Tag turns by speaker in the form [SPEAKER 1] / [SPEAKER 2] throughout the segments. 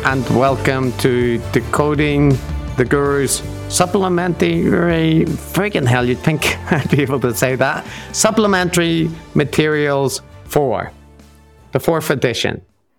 [SPEAKER 1] and welcome to Decoding the Guru's supplementary, friggin' hell, you'd think I'd be able to say that, supplementary materials for the 4th edition.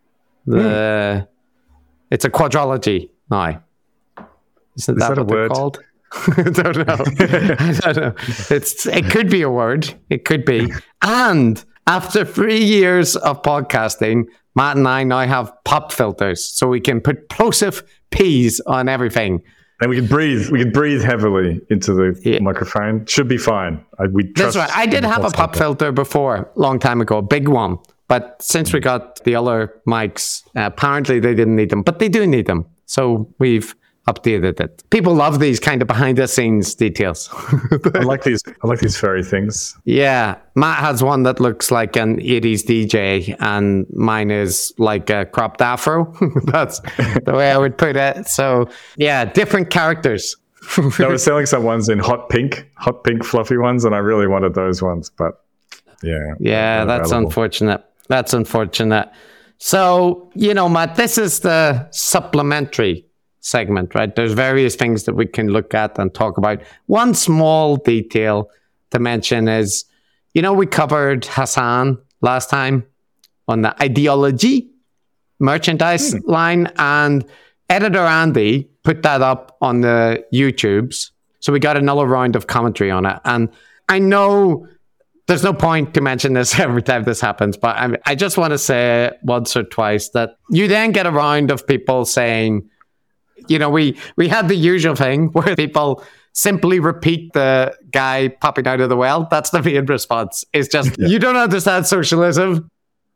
[SPEAKER 1] It's a quadrology now. Isn't that what they're called? I don't know. It could be a word. It could be. And after 3 years of podcasting, Matt and I now have pop filters, so we can put plosive P's on everything.
[SPEAKER 2] And we can breathe. We can breathe heavily into the microphone. Should be fine.
[SPEAKER 1] That's right. I did have a pop filter before, long time ago, a big one. But since we got the other mics, apparently they didn't need them, but they do need them. So we've updated it. People love these kind of behind the scenes details.
[SPEAKER 2] I like these furry things.
[SPEAKER 1] Yeah. Matt has one that looks like an 80s DJ and mine is like a cropped afro. That's the way I would put it. So yeah, different characters.
[SPEAKER 2] I was selling some ones in hot pink fluffy ones, and I really wanted those ones, but yeah,
[SPEAKER 1] that's unfortunate. That's unfortunate. So, Matt, this is the supplementary segment, right? There's various things that we can look at and talk about. One small detail to mention is, we covered Hassan last time on the ideology merchandise line, and editor Andy put that up on the YouTubes. So we got another round of commentary on it. And I know there's no point to mention this every time this happens, but I just want to say once or twice that you then get a round of people saying, we had the usual thing where people simply repeat the guy popping out of the well. That's the main response. It's just, You don't understand socialism.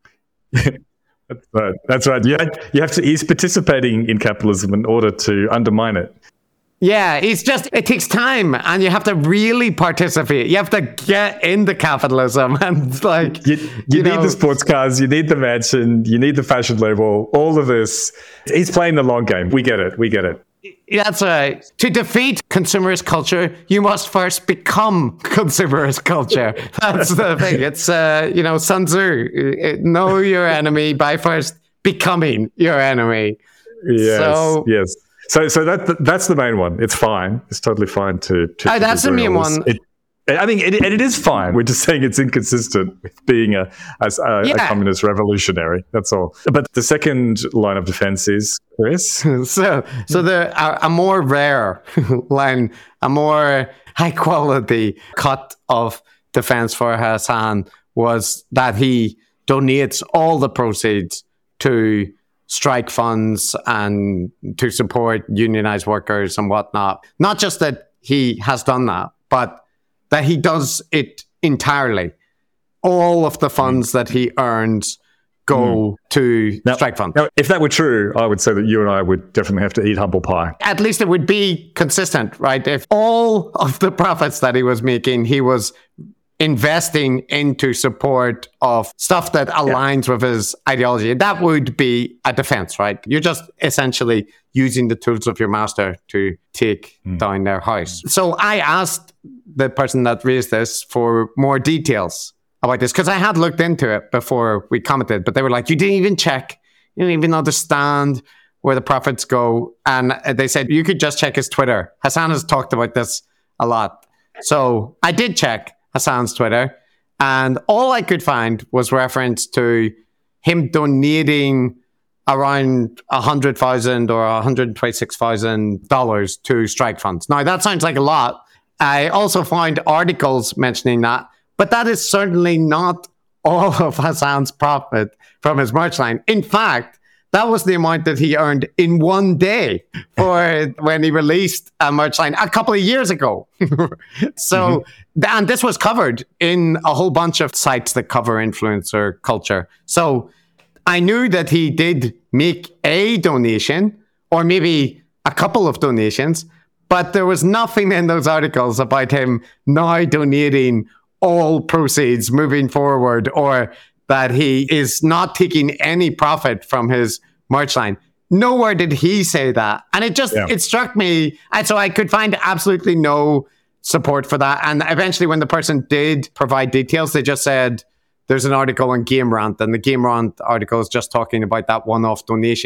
[SPEAKER 2] That's right. You have to. He's participating in capitalism in order to undermine it.
[SPEAKER 1] Yeah, it takes time, and you have to really participate. You have to get into capitalism, and you
[SPEAKER 2] need the sports cars, you need the mansion, you need the fashion label, all of this. He's playing the long game. We get it.
[SPEAKER 1] That's right. To defeat consumerist culture, you must first become consumerist culture. That's the thing. It's, Sun Tzu, know your enemy by first becoming your enemy.
[SPEAKER 2] Yes. So that's the main one. It's fine. It's totally fine to
[SPEAKER 1] that's the main one.
[SPEAKER 2] I think it is fine. We're just saying it's inconsistent with being a communist revolutionary. That's all. But the second line of defense is, Chris?
[SPEAKER 1] So a more rare line, a more high quality cut of defense for Hassan was that he donates all the proceeds to strike funds and to support unionized workers and whatnot. Not just that he has done that, but that he does it entirely. All of the funds that he earns go to strike funds.
[SPEAKER 2] Now, if that were true, I would say that you and I would definitely have to eat humble pie.
[SPEAKER 1] At least it would be consistent, right? If all of the profits that he was making, he was investing into support of stuff that aligns with his ideology, that would be a defense, right? You're just essentially using the tools of your master to take down their house. So I asked the person that raised this for more details about this, because I had looked into it before we commented, but they were like, you didn't even check, you didn't even understand where the profits go. And they said, you could just check his Twitter. Hassan has talked about this a lot. So I did check Hassan's Twitter, and all I could find was reference to him donating around $100,000 or $126,000 to strike funds. Now, that sounds like a lot. I also found articles mentioning that, but that is certainly not all of Hassan's profit from his merch line. In fact, that was the amount that he earned in one day for when he released a merch line a couple of years ago. So, and this was covered in a whole bunch of sites that cover influencer culture. So I knew that he did make a donation, or maybe a couple of donations, but there was nothing in those articles about him now donating all proceeds moving forward, or that he is not taking any profit from his merch line. Nowhere did he say that. And it struck me. And so I could find absolutely no support for that. And eventually when the person did provide details, they just said, there's an article on Game Rant, and the Game Rant article is just talking about that one-off donation.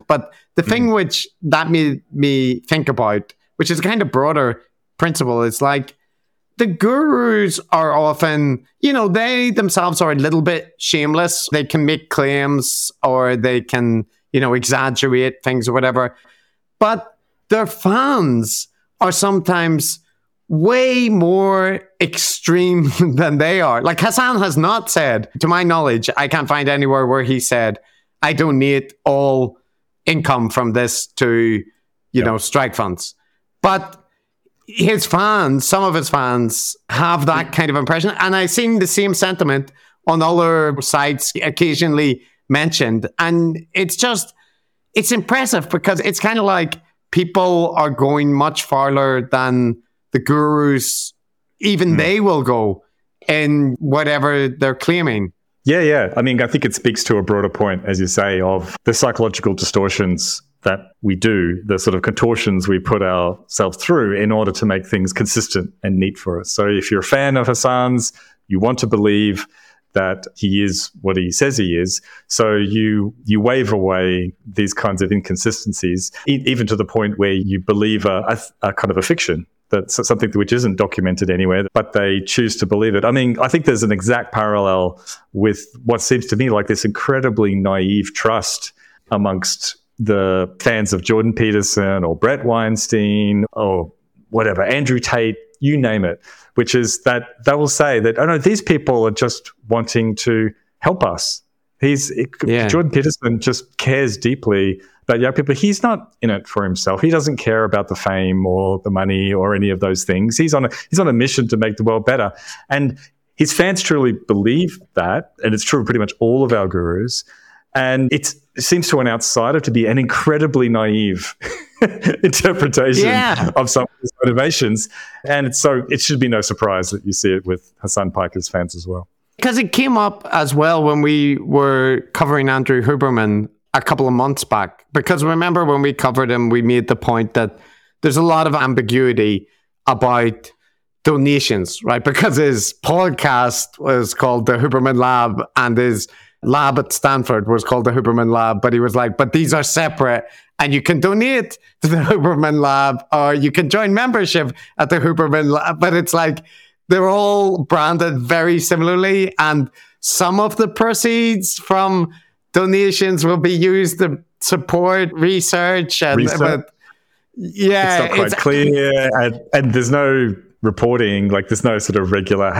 [SPEAKER 1] But the thing which that made me think about, which is a kind of broader principle, is like the gurus are often, they themselves are a little bit shameless. They can make claims or they can, exaggerate things or whatever. But their fans are sometimes way more extreme than they are. Like Hasan has not said, to my knowledge, I can't find anywhere where he said, I donate all income from this to, strike funds. But his fans, some of his fans have that kind of impression. And I've seen the same sentiment on other sites occasionally mentioned. And it's impressive because it's kind of like people are going much farther than the gurus, even they will go in whatever they're claiming.
[SPEAKER 2] Yeah. I mean, I think it speaks to a broader point, as you say, of the psychological distortions that we do, the sort of contortions we put ourselves through in order to make things consistent and neat for us. So if you're a fan of Hasan's, you want to believe that he is what he says he is. So you wave away these kinds of inconsistencies, even to the point where you believe a kind of a fiction. That's something which isn't documented anywhere, but they choose to believe it. I mean, I think there's an exact parallel with what seems to me like this incredibly naive trust amongst the fans of Jordan Peterson or Brett Weinstein or whatever, Andrew Tate, you name it, which is that they will say that, oh no, these people are just wanting to help us. Jordan Peterson just cares deeply about young people. He's not in it for himself. He doesn't care about the fame or the money or any of those things. He's on a mission to make the world better. And his fans truly believe that, and it's true of pretty much all of our gurus. And it seems to an outsider to be an incredibly naive interpretation of some of his motivations. And it should be no surprise that you see it with Hasan Piker's fans as well.
[SPEAKER 1] Because it came up as well when we were covering Andrew Huberman a couple of months back. Because remember when we covered him, we made the point that there's a lot of ambiguity about donations, right? Because his podcast was called The Huberman Lab and his lab at Stanford was called the Huberman Lab, but he was like, but these are separate and you can donate to the Huberman Lab or you can join membership at the Huberman Lab. But it's like, they're all branded very similarly and some of the proceeds from donations will be used to support research.
[SPEAKER 2] It's not quite clear and there's no reporting, like there's no sort of regular,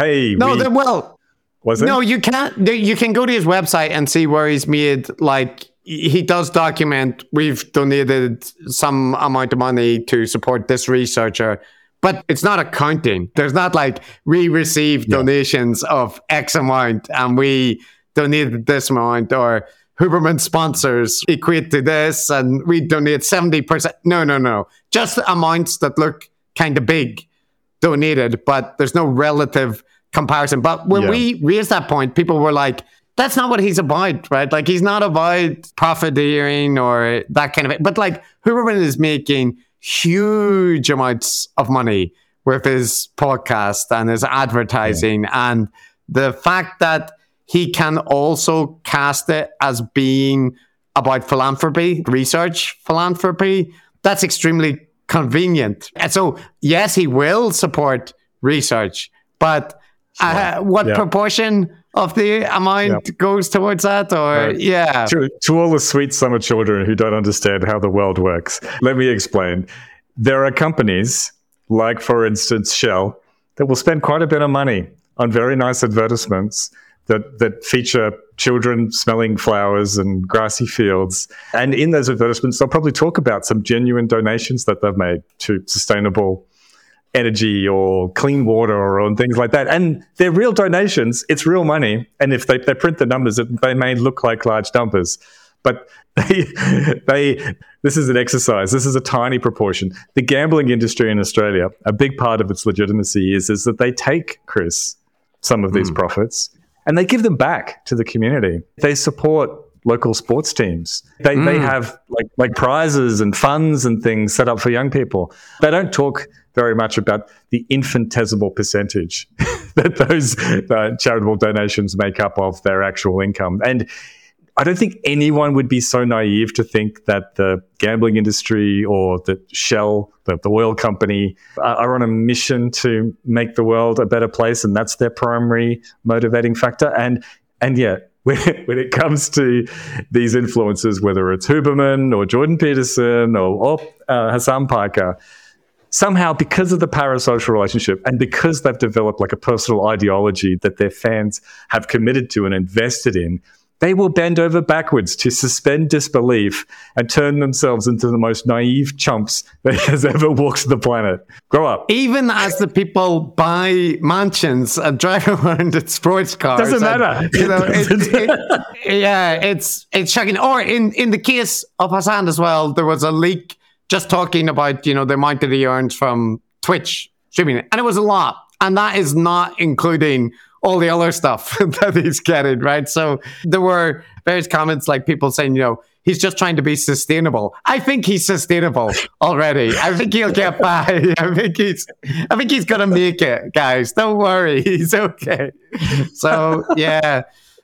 [SPEAKER 2] was it?
[SPEAKER 1] No, you can't. You can go to his website and see where he's made, like, he does document, we've donated some amount of money to support this researcher, but it's not accounting. There's not like, we received donations of X amount and we donated this amount, or Huberman sponsors equate to this and we donate 70%. No. Just amounts that look kind of big donated, but there's no relative comparison. But when we raised that point, people were like, that's not what he's about, right? Like, he's not about profiteering or that kind of it. But like, Huberman is making huge amounts of money with his podcast and his advertising. And the fact that he can also cast it as being about philanthropy, research philanthropy, that's extremely convenient. And so, yes, he will support research, but what proportion of the amount goes towards that? Or
[SPEAKER 2] to all the sweet summer children who don't understand how the world works, let me explain. There are companies like, for instance, Shell, that will spend quite a bit of money on very nice advertisements that feature children smelling flowers and grassy fields. And in those advertisements, they'll probably talk about some genuine donations that they've made to sustainable energy or clean water or things like that. And they're real donations. It's real money. And if they print the numbers, they may look like large numbers. But this is an exercise. This is a tiny proportion. The gambling industry in Australia, a big part of its legitimacy is that they take, Chris, some of these profits and they give them back to the community. They support local sports teams. They have like prizes and funds and things set up for young people. They don't talk very much about the infinitesimal percentage that those charitable donations make up of their actual income. And I don't think anyone would be so naive to think that the gambling industry or the Shell, the oil company, are on a mission to make the world a better place, and that's their primary motivating factor. And yet, when it comes to these influencers, whether it's Huberman or Jordan Peterson or Hassan Piker, somehow, because of the parasocial relationship and because they've developed like a personal ideology that their fans have committed to and invested in, they will bend over backwards to suspend disbelief and turn themselves into the most naive chumps that has ever walked the planet. Grow up.
[SPEAKER 1] Even as the people buy mansions and drive around in sports cars.
[SPEAKER 2] Doesn't matter.
[SPEAKER 1] It's shocking. Or in the case of Hassan as well, there was a leak just talking about, the amount that he earns from Twitch streaming. And it was a lot. And that is not including all the other stuff that he's getting, right? So there were various comments like people saying, he's just trying to be sustainable. I think he's sustainable already. I think he'll get by. I think he's going to make it, guys. Don't worry. He's okay. So, yeah.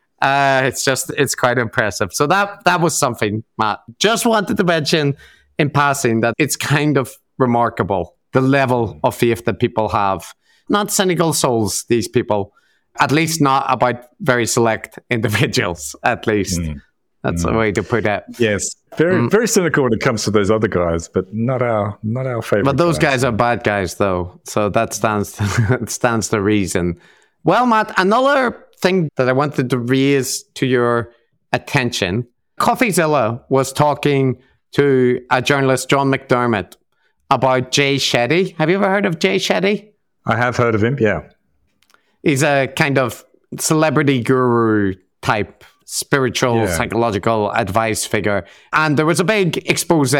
[SPEAKER 1] It's quite impressive. So that was something, Matt. Just wanted to mention in passing that it's kind of remarkable, the level of faith that people have. Not cynical souls, these people. At least not about very select individuals, at least. That's the way to put it.
[SPEAKER 2] Yes. Very cynical when it comes to those other guys, but not our favorite.
[SPEAKER 1] But those guys are bad guys, though. So that stands to reason. Well, Matt, another thing that I wanted to raise to your attention. CoffeeZilla was talking to a journalist, John McDermott, about Jay Shetty. Have you ever heard of Jay Shetty?
[SPEAKER 2] I have heard of him, yeah.
[SPEAKER 1] He's a kind of celebrity guru type, spiritual, psychological advice figure. And there was a big expose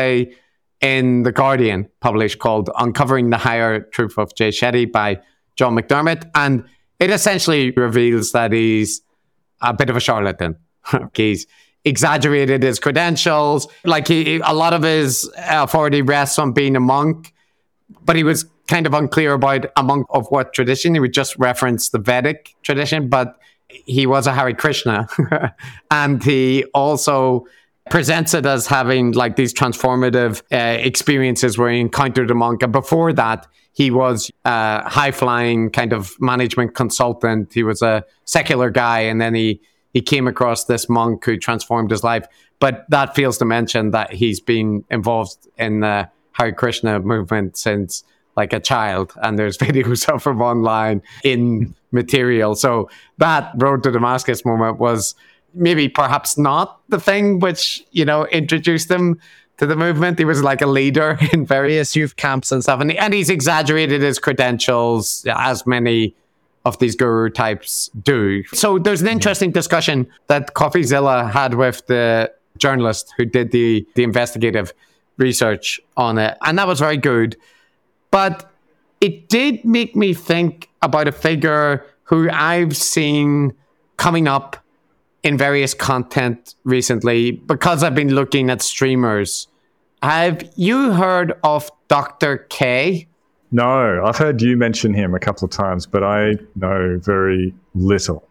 [SPEAKER 1] in The Guardian published called Uncovering the Higher Truth of Jay Shetty by John McDermott. And it essentially reveals that he's a bit of a charlatan. He's exaggerated his credentials. Like a lot of his authority rests on being a monk, but he was kind of unclear about a monk of what tradition. He would just reference the Vedic tradition, but he was a Hare Krishna. And he also presents it as having like these transformative experiences where he encountered a monk. And before that, he was a high-flying kind of management consultant. He was a secular guy, and then he came across this monk who transformed his life. But that fails to mention that he's been involved in the Hare Krishna movement since like a child, and there's videos of him online in material. So that Road to Damascus moment was maybe perhaps not the thing which, introduced him to the movement. He was like a leader in various youth camps and stuff, and he's exaggerated his credentials, as many of these guru types do. So there's an interesting discussion that CoffeeZilla had with the journalist who did the investigative research on it, and that was very good. But it did make me think about a figure who I've seen coming up in various content recently because I've been looking at streamers. Have you heard of Dr. K?
[SPEAKER 2] No, I've heard you mention him a couple of times, but I know very little.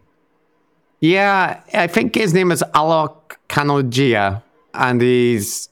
[SPEAKER 1] Yeah, I think his name is Alok Kanogia, and his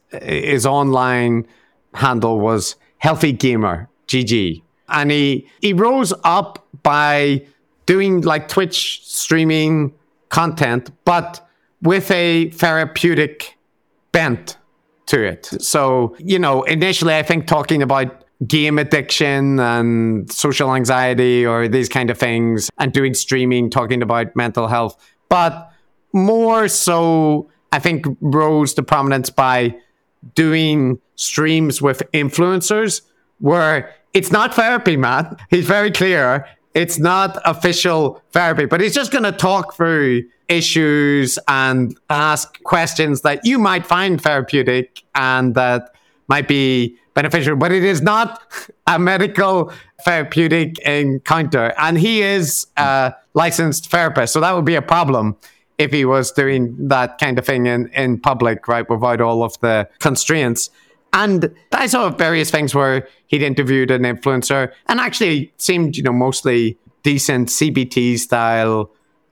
[SPEAKER 1] online handle was Healthy Gamer. GG. And he rose up by doing like Twitch streaming content, but with a therapeutic bent to it. So, initially I think talking about game addiction and social anxiety or these kind of things, and doing streaming, talking about mental health, but more so I think rose to prominence by doing streams with influencers where it's not therapy, Matt. He's very clear. It's not official therapy, but he's just going to talk through issues and ask questions that you might find therapeutic and that might be beneficial, but it is not a medical therapeutic encounter. And he is a licensed therapist, so that would be a problem if he was doing that kind of thing in public, right, without all of the constraints. And I saw various things where he'd interviewed an influencer and actually seemed, mostly decent CBT style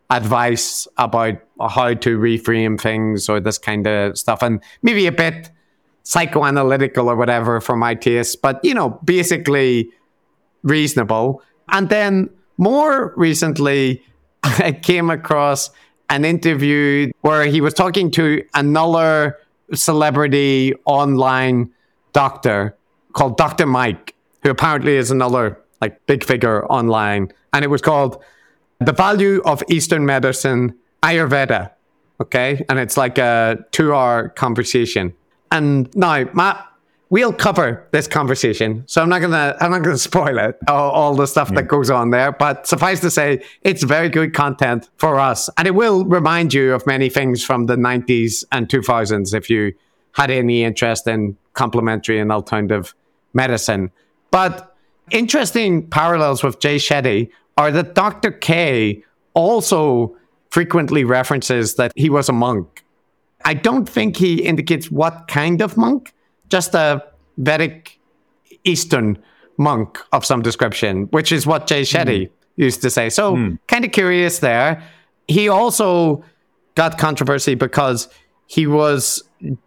[SPEAKER 1] advice about how to reframe things or this kind of stuff, and maybe a bit psychoanalytical or whatever for my taste, but basically reasonable. And then more recently, I came across an interview where he was talking to another celebrity online doctor called Dr. Mike, who apparently is another big figure online. And it was called The Value of Eastern Medicine, Ayurveda. Okay. And it's like a 2-hour conversation. And now, Matt, we'll cover this conversation, so I'm not gonna spoil it, all the stuff that goes on there. But suffice to say, it's very good content for us, and it will remind you of many things from the 90s and 2000s if you had any interest in complementary and alternative medicine. But interesting parallels with Jay Shetty are that Dr. K also frequently references that he was a monk. I don't think he indicates what kind of monk, just a Vedic Eastern monk of some description, which is what Jay Shetty used to say. So kind of curious there. He also got controversy because he was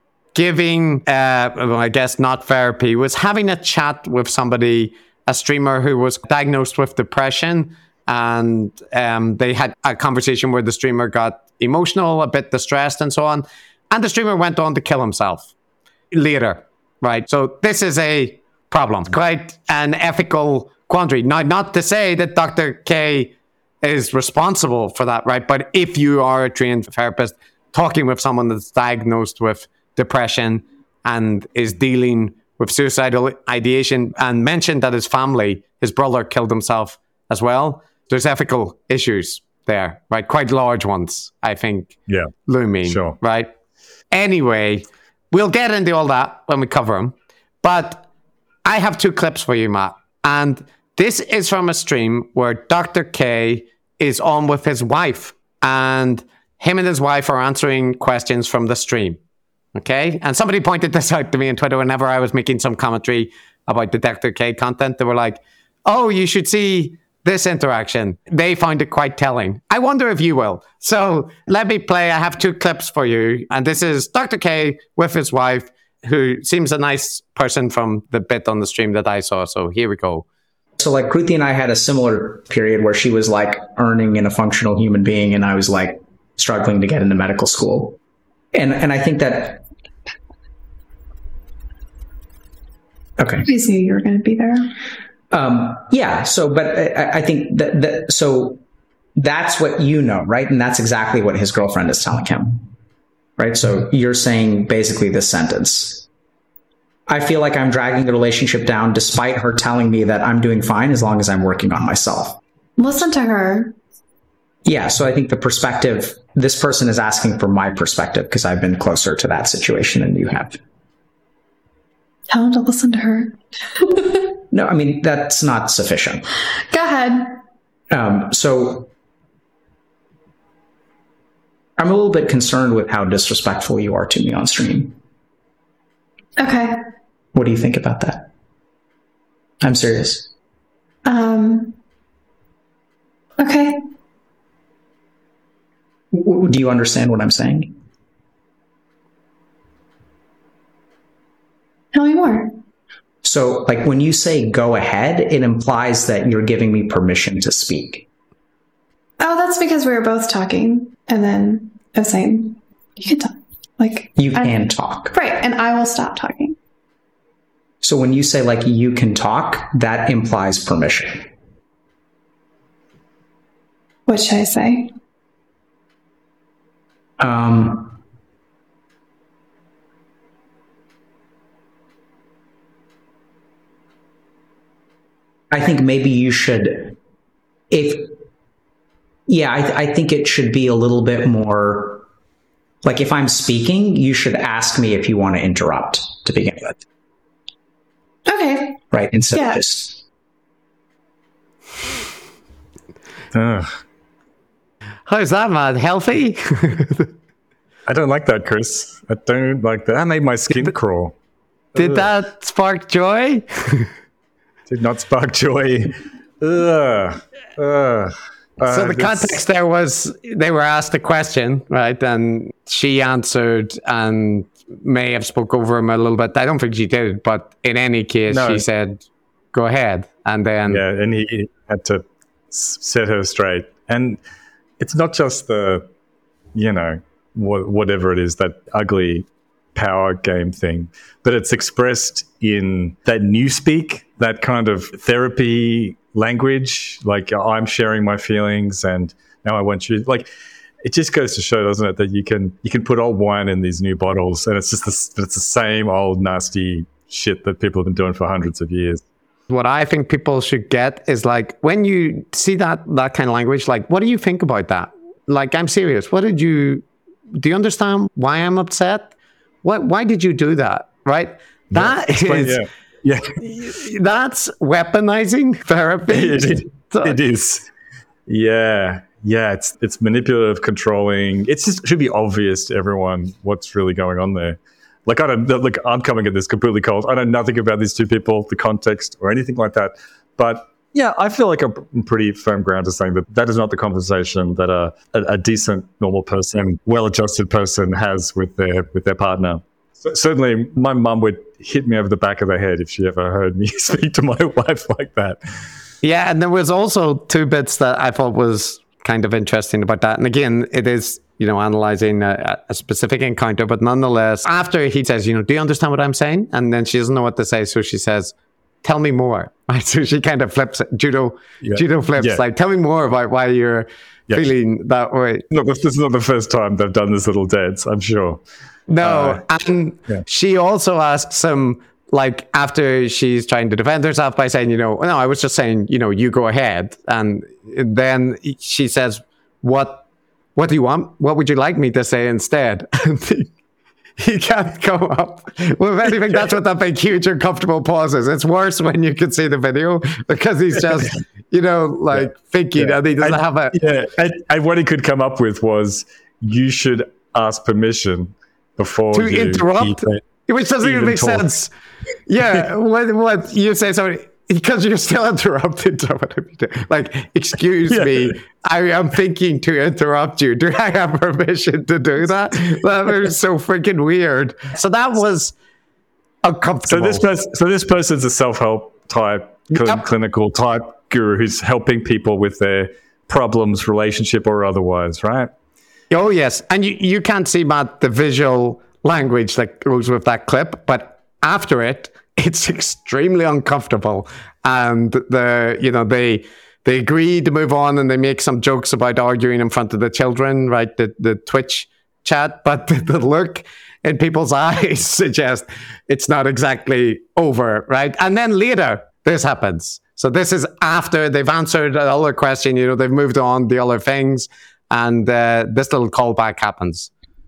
[SPEAKER 1] giving, I guess not therapy, was having a chat with somebody, a streamer who was diagnosed with depression. And they had a conversation where the streamer got emotional, a bit distressed and so on. And the streamer went on to kill himself later, right? So this is a problem, quite an ethical quandary. Now, not to say that Dr. K is responsible for that, right? But if you are a trained therapist talking with someone that's diagnosed with depression and is dealing with suicidal ideation and mentioned that his family, his brother killed himself as well, there's ethical issues there, right? Quite large ones, I think, looming,
[SPEAKER 2] sure.
[SPEAKER 1] Right? Anyway, we'll get into all that when we cover them. But I have 2 clips for you, Matt. And this is from a stream where Dr. K is on with his wife. And him and his wife are answering questions from the stream. Okay? And somebody pointed this out to me on Twitter whenever I was making some commentary about the Dr. K content. They were like, oh, you should see this interaction. They found it quite telling. I wonder if you will. So let me play. I have 2 clips for you. And this is Dr. K with his wife, who seems a nice person from the bit on the stream that I saw. So here we go.
[SPEAKER 3] So Kruti and I had a similar period where she was earning and a functional human being, and I was struggling to get into medical school. And I think that... Okay.
[SPEAKER 4] I knew you were going to be there.
[SPEAKER 3] But I think so that's what right? And that's exactly what his girlfriend is telling him, right? So you're saying basically this sentence: I feel like I'm dragging the relationship down despite her telling me that I'm doing fine as long as I'm working on myself.
[SPEAKER 4] Listen to her.
[SPEAKER 3] Yeah. So I think the perspective, this person is asking for my perspective because I've been closer to that situation than you have.
[SPEAKER 4] Tell him to listen to her.
[SPEAKER 3] No, I mean, that's not sufficient.
[SPEAKER 4] Go ahead.
[SPEAKER 3] So I'm a little bit concerned with how disrespectful you are to me on stream.
[SPEAKER 4] Okay.
[SPEAKER 3] What do you think about that? I'm serious.
[SPEAKER 4] Okay.
[SPEAKER 3] Do you understand what I'm saying?
[SPEAKER 4] Tell me more.
[SPEAKER 3] So, when you say go ahead, it implies that you're giving me permission to speak.
[SPEAKER 4] Oh, that's because we were both talking. And then I was saying, you can talk.
[SPEAKER 3] You can talk.
[SPEAKER 4] Right. And I will stop talking.
[SPEAKER 3] So when you say, you can talk, that implies permission.
[SPEAKER 4] What should I say?
[SPEAKER 3] I think maybe you should, I think it should be a little bit more, if I'm speaking, you should ask me if you want to interrupt to begin with.
[SPEAKER 4] Okay.
[SPEAKER 3] Right, instead of just...
[SPEAKER 1] How's that, man? Healthy?
[SPEAKER 2] I don't like that, Chris. I don't like that. That made my skin crawl.
[SPEAKER 1] Did that spark joy?
[SPEAKER 2] Did not spark joy.
[SPEAKER 1] So the context there was they were asked a question, right? And she answered and may have spoke over him a little bit. I don't think she did, but in any case, she said, go ahead. And then...
[SPEAKER 2] Yeah, and he had to set her straight. And it's not just the, whatever it is, that ugly power game thing, but it's expressed in that newspeak, that kind of therapy language, like I'm sharing my feelings and now I want you, like, it just goes to show, doesn't it, that you can put old wine in these new bottles and it's the same old nasty shit that people have been doing for hundreds of years.
[SPEAKER 1] What I think people should get is, like, when you see that kind of language, like, what do you think about that? Like, I'm serious. Do you understand why I'm upset? Why did you do that? Right? That is...
[SPEAKER 2] Yeah.
[SPEAKER 1] That's weaponizing therapy.
[SPEAKER 2] It is. Yeah. Yeah. It's manipulative, controlling. It should be obvious to everyone what's really going on there. Like, I'm coming at this completely cold. I know nothing about these two people, the context or anything like that. But yeah, I feel like I'm pretty firm ground to saying that is not the conversation that a decent, normal person, well-adjusted person has with their partner. Certainly, my mum would hit me over the back of the head if she ever heard me speak to my wife like that.
[SPEAKER 1] Yeah, and there was also two bits that I thought was kind of interesting about that. And again, it is, analyzing a specific encounter, but nonetheless, after he says, do you understand what I'm saying? And then she doesn't know what to say, so she says, tell me more. Right? So she kind of flips it. Judo flips, like, tell me more about why you're feeling that way.
[SPEAKER 2] Look, this is not the first time they've done this little dance, I'm sure.
[SPEAKER 1] No, and she also asks him, like, after she's trying to defend herself by saying, no, I was just saying, you go ahead. And then she says, what do you want? What would you like me to say instead? And he can't come up with anything. That's what that big, huge, uncomfortable pause is. It's worse when you can see the video because he's just, thinking and he doesn't have a...
[SPEAKER 2] Yeah, and what he could come up with was, you should ask permission before
[SPEAKER 1] to interrupt, which doesn't even make sense. Yeah, what you say, sorry, because you're still interrupted. So whatever you do, like, excuse me, I am thinking to interrupt you. Do I have permission to do that? That was so freaking weird. So that was uncomfortable.
[SPEAKER 2] So this person's a self-help type, clinical type guru who's helping people with their problems, relationship or otherwise, right?
[SPEAKER 1] Oh, yes. And you can't see, Matt, the visual language that goes with that clip, but after it, it's extremely uncomfortable. And they agree to move on and they make some jokes about arguing in front of the children, right? The Twitch chat, but the look in people's eyes suggests it's not exactly over, right? And then later, this happens. So this is after they've answered the other question, they've moved on the other things. And this little callback happens.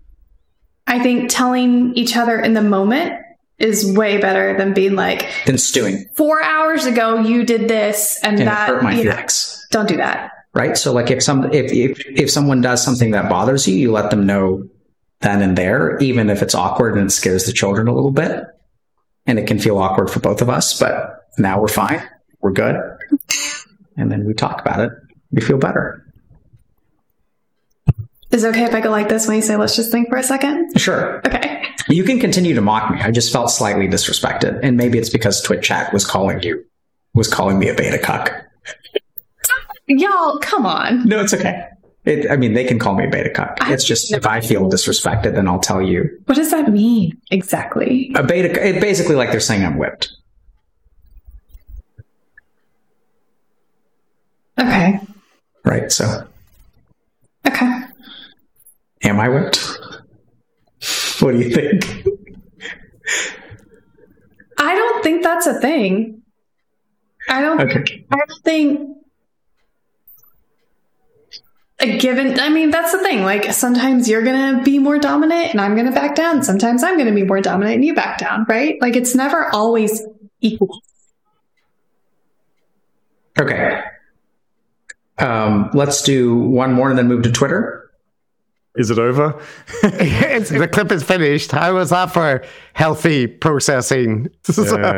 [SPEAKER 4] I think telling each other in the moment is way better than being like...
[SPEAKER 3] Than stewing.
[SPEAKER 4] 4 hours ago, you did this and that...
[SPEAKER 3] hurt my feelings.
[SPEAKER 4] Don't do that.
[SPEAKER 3] Right? So, like, if someone does something that bothers you, you let them know then and there, even if it's awkward and it scares the children a little bit. And it can feel awkward for both of us, but now we're fine. We're good. And then we talk about it. We feel better.
[SPEAKER 4] Is it okay if I go like this when you say, let's just think for a second?
[SPEAKER 3] Sure.
[SPEAKER 4] Okay.
[SPEAKER 3] You can continue to mock me. I just felt slightly disrespected. And maybe it's because Twitch chat was calling me a beta cuck.
[SPEAKER 4] Y'all, come on.
[SPEAKER 3] No, it's okay. They can call me a beta cuck. It's just, if I feel disrespected, then I'll tell you.
[SPEAKER 4] What does that mean exactly?
[SPEAKER 3] It's basically like they're saying I'm whipped.
[SPEAKER 4] Okay.
[SPEAKER 3] Right, so.
[SPEAKER 4] Okay.
[SPEAKER 3] Am I whipped? What do you think?
[SPEAKER 4] I don't think that's a thing. I don't think a given, that's the thing. Like, sometimes you're going to be more dominant and I'm going to back down. Sometimes I'm going to be more dominant and you back down, right? Like, it's never always equal.
[SPEAKER 3] Okay. Let's do one more and then move to Twitter.
[SPEAKER 2] Is it over?
[SPEAKER 1] The clip is finished. How was that for healthy processing?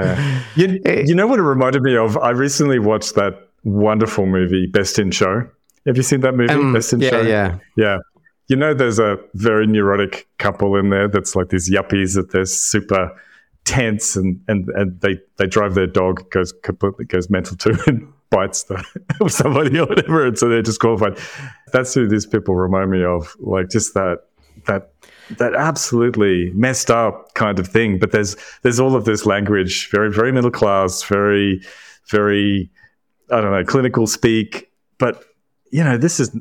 [SPEAKER 2] You know what it reminded me of? I recently watched that wonderful movie, Best in Show. Have you seen that movie? Best in Show? Yeah. You know, there's a very neurotic couple in there that's like these yuppies that they're super tense and they drive their dog, goes mental too and bites somebody or whatever, and so they're disqualified. That's who these people remind me of, like just that absolutely messed up kind of thing. But there's all of this language, very, very middle class, very, very, I don't know, clinical speak. But, you know, this is...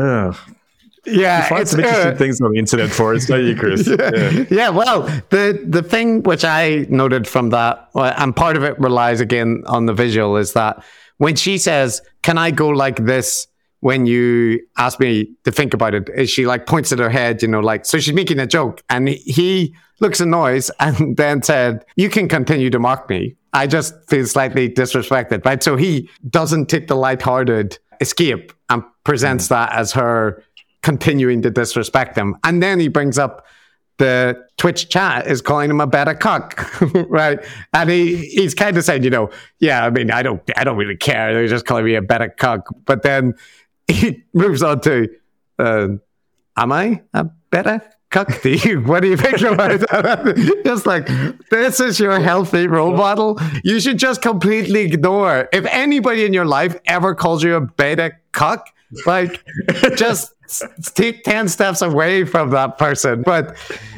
[SPEAKER 1] Yeah,
[SPEAKER 2] you find some interesting things on the internet for us, don't you, Chris?
[SPEAKER 1] Yeah. Well, the thing which I noted from that, and part of it relies again on the visual, is that when she says, "Can I go like this?" when you ask me to think about it, is she like points at her head, you know, like, so she's making a joke, and he looks annoyed and then said, "You can continue to mock me. I just feel slightly disrespected," right? So he doesn't take the lighthearted escape and presents that as her continuing to disrespect him. And then he brings up the Twitch chat is calling him a beta cuck, right? And he's kind of saying, you know, yeah, I mean, I don't really care. They're just calling me a beta cuck. But then he moves on to, am I a beta cuck to you? What do you think about that? Just like, this is your healthy role model. You should just completely ignore. If anybody in your life ever calls you a beta cuck, like, just take 10 steps away from that person. But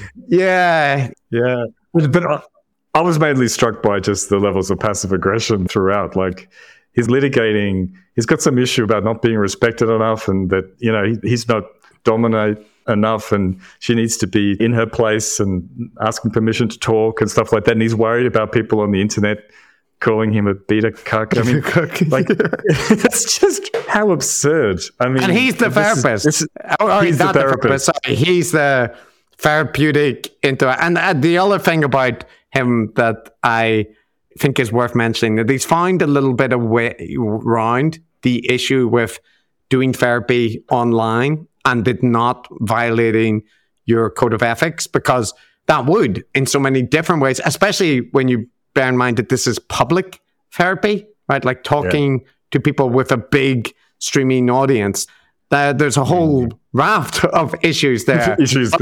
[SPEAKER 1] yeah.
[SPEAKER 2] But I was mainly struck by just the levels of passive aggression throughout. Like, he's litigating, he's got some issue about not being respected enough, and that, you know, he's not dominate enough, and she needs to be in her place and asking permission to talk and stuff like that. And he's worried about people on the internet calling him a beta cuck. I mean, like, that's just how absurd. I mean,
[SPEAKER 1] and he's the therapist. He's not the therapist. Sorry, he's the therapeutic and the other thing about him that I think is worth mentioning, that he's found a little bit of way around the issue with doing therapy online and it not violating your code of ethics, because that would, in so many different ways, especially when you bear in mind that this is public therapy, right? Like talking to people with a big streaming audience. There's a whole raft of issues there.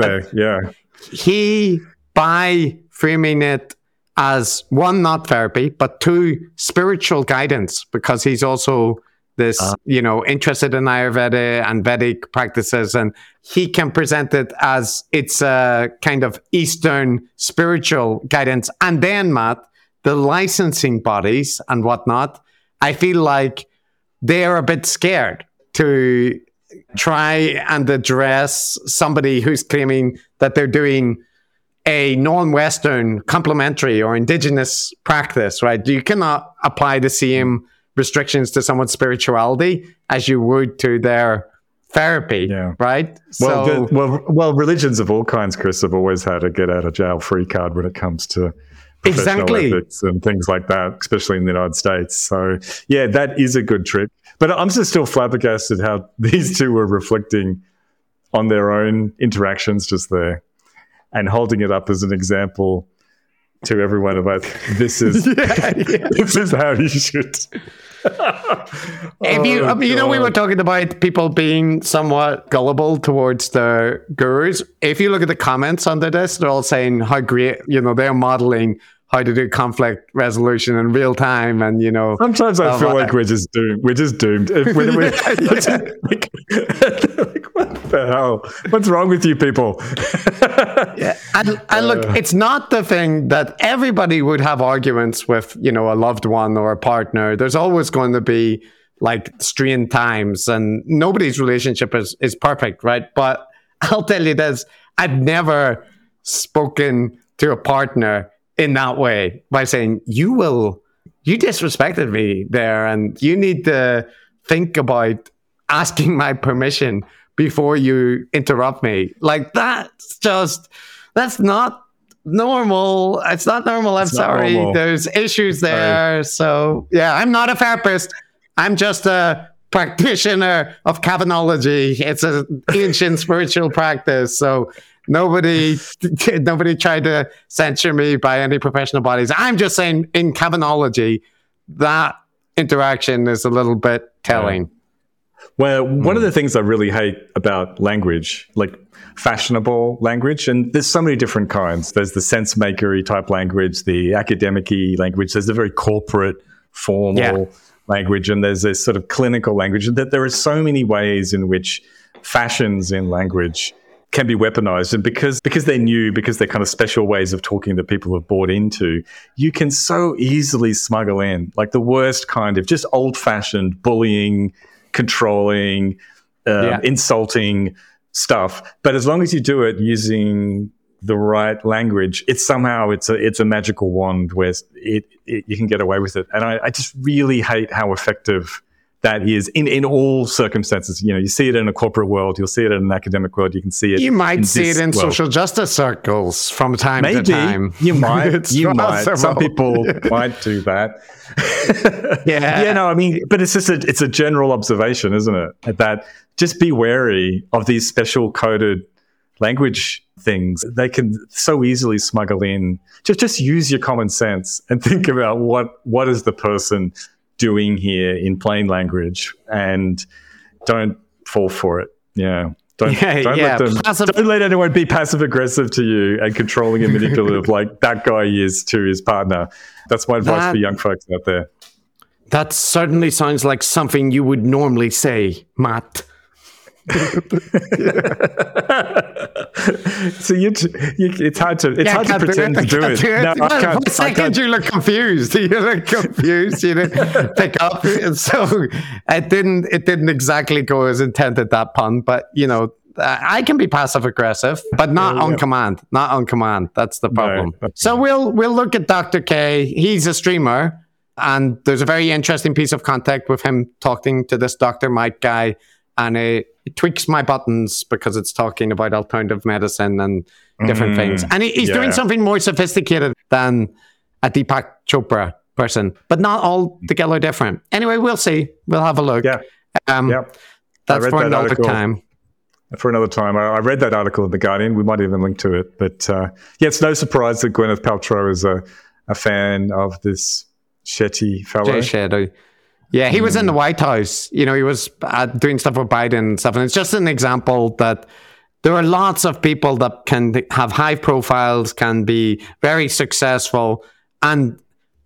[SPEAKER 1] He, by framing it as one, not therapy, but two, spiritual guidance, because he's also this, you know, interested in Ayurveda and Vedic practices, and he can present it as it's a kind of Eastern spiritual guidance. And then, Matt, the licensing bodies and whatnot, I feel like they're a bit scared to try and address somebody who's claiming that they're doing a non-Western complementary or indigenous practice, right? You cannot apply the same restrictions to someone's spirituality as you would to their therapy, right?
[SPEAKER 2] Well, religions of all kinds, Chris, have always had a get out of jail free card when it comes to professional ethics and things like that, especially in the United States. So, yeah, that is a good trick. But I'm just still flabbergasted how these two were reflecting on their own interactions just there and holding it up as an example to everyone about this is this is how you should.
[SPEAKER 1] If you know, we were talking about people being somewhat gullible towards the gurus. If you look at the comments under this, they're all saying how great, you know, they're modeling how to do conflict resolution in real time, and you know.
[SPEAKER 2] Sometimes I feel like we're just doomed. We're just doomed. Like, what the hell? What's wrong with you people?
[SPEAKER 1] And look, it's not the thing that everybody would have arguments with, you know, a loved one or a partner. There's always going to be like strained times, and nobody's relationship is perfect, right? But I'll tell you this: I've never spoken to a partner in that way by saying, you disrespected me there, and you need to think about asking my permission before you interrupt me. Like, that's not normal. It's not normal. I'm sorry. Normal. There's issues there. Right. So yeah, I'm not a therapist. I'm just a practitioner of Cavanology. It's an ancient spiritual practice. So nobody tried to censure me by any professional bodies. I'm just saying, in Cavanology, that interaction is a little bit telling.
[SPEAKER 2] Well, one of the things I really hate about language, like fashionable language, and there's so many different kinds. There's the sense-makery type language, the academic-y language. There's the very corporate, formal language, and there's this sort of clinical language. That there are so many ways in which fashions in language can be weaponized, and because they're new, because they're kind of special ways of talking that people have bought into, you can so easily smuggle in like the worst kind of just old-fashioned bullying, controlling, insulting stuff. But as long as you do it using the right language, it's a magical wand where you can get away with it. And I just really hate how effective that is in all circumstances. You know, you see it in a corporate world, you'll see it in an academic world, you can see it.
[SPEAKER 1] You might see it in social justice circles from time to time.
[SPEAKER 2] You might. You might.
[SPEAKER 1] possible.
[SPEAKER 2] Some people might do that.
[SPEAKER 1] Yeah.
[SPEAKER 2] No, I mean, but it's just it's a general observation, isn't it? That just be wary of these special coded language things. They can so easily smuggle in. Just use your common sense and think about what is the person doing here in plain language, and don't fall for it. Yeah. Don't let anyone be passive aggressive to you and controlling and manipulative like that guy is to his partner. That's my advice for young folks out there.
[SPEAKER 1] That certainly sounds like something you would normally say, Matt.
[SPEAKER 2] So it's hard to pretend to do it. No, I can't.
[SPEAKER 1] For a second, you look confused. You didn't pick up. So it didn't exactly go as intended, that pun. But I can be passive aggressive, but not on command. Not on command. That's the problem. No. So we'll look at Dr. K. He's a streamer, and there's a very interesting piece of content with him talking to this Dr. Mike guy, and it tweaks my buttons because it's talking about alternative medicine and different things. And he's doing something more sophisticated than a Deepak Chopra person, but not altogether different. Anyway, we'll see. We'll have a look.
[SPEAKER 2] Yeah.
[SPEAKER 1] That's for another time.
[SPEAKER 2] For another time. I read that article in The Guardian. We might even link to it. But it's no surprise that Gwyneth Paltrow is a fan of this Shetty fellow.
[SPEAKER 1] Jay Shetty. Yeah, he was in the White House. He was doing stuff with Biden and stuff. And it's just an example that there are lots of people that can have high profiles, can be very successful, and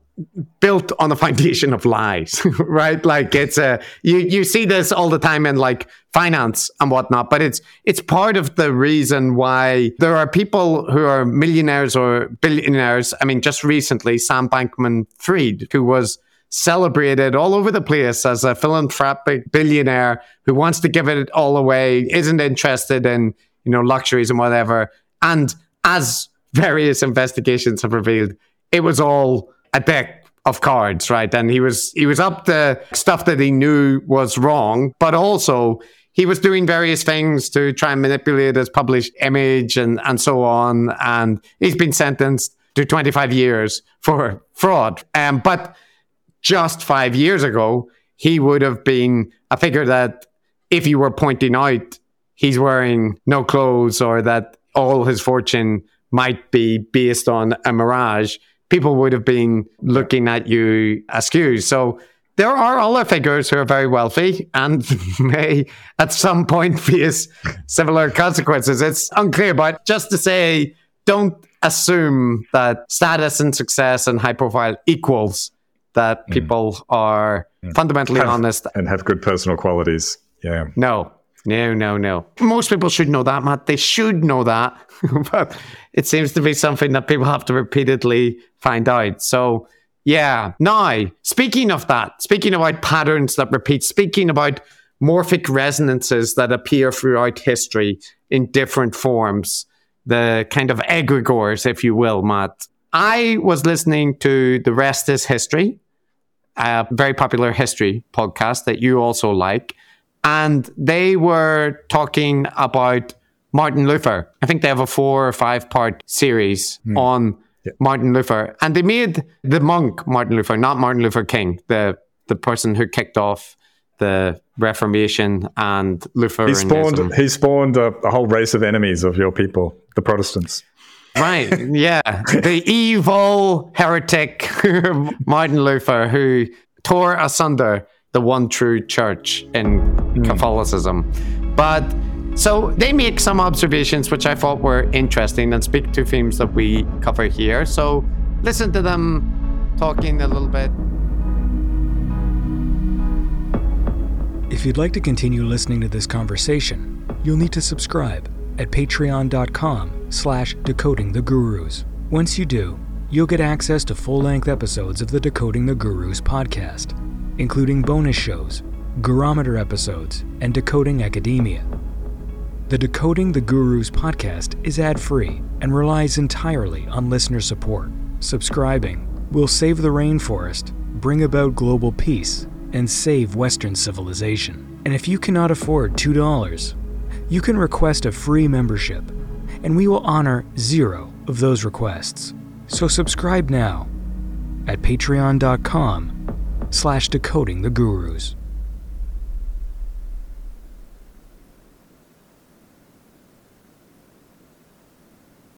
[SPEAKER 1] built on a foundation of lies, right? Like it's you see this all the time in like finance and whatnot, but it's part of the reason why there are people who are millionaires or billionaires. I mean, just recently, Sam Bankman-Fried, who was celebrated all over the place as a philanthropic billionaire who wants to give it all away, isn't interested in, luxuries and whatever. And as various investigations have revealed, it was all a deck of cards, right? And he was up to stuff that he knew was wrong, but also he was doing various things to try and manipulate his published image and so on. And he's been sentenced to 25 years for fraud. But just 5 years ago, he would have been a figure that if you were pointing out he's wearing no clothes or that all his fortune might be based on a mirage, people would have been looking at you askew. So there are other figures who are very wealthy and may at some point face similar consequences. It's unclear, but just to say, don't assume that status and success and high profile equals that people are fundamentally honest.
[SPEAKER 2] And have good personal qualities. Yeah.
[SPEAKER 1] No. Most people should know that, Matt. They should know that. But it seems to be something that people have to repeatedly find out. So, yeah. Now, speaking about patterns that repeat, speaking about morphic resonances that appear throughout history in different forms, the kind of egregores, if you will, Matt. I was listening to The Rest is History, a very popular history podcast that you also like. And they were talking about Martin Luther. I think they have a 4 or 5 part series on Martin Luther. And they made the monk Martin Luther, not Martin Luther King, the person who kicked off the Reformation and Lutheranism.
[SPEAKER 2] He spawned a whole race of enemies of your people, the Protestants.
[SPEAKER 1] Right, yeah. The evil heretic Martin Luther, who tore asunder the one true church in Catholicism. But so they make some observations which I thought were interesting and speak to themes that we cover here. So listen to them talking a little bit.
[SPEAKER 5] If you'd like to continue listening to this conversation, you'll need to subscribe at patreon.com/decodingthegurus. Once you do, you'll get access to full-length episodes of the Decoding the Gurus podcast, including bonus shows, Gurometer episodes, and Decoding Academia. The Decoding the Gurus podcast is ad-free and relies entirely on listener support. Subscribing will save the rainforest, bring about global peace, and save Western civilization. And if you cannot afford $2, you can request a free membership, and we will honor 0 of those requests. So subscribe now at patreon.com/decodingthegurus.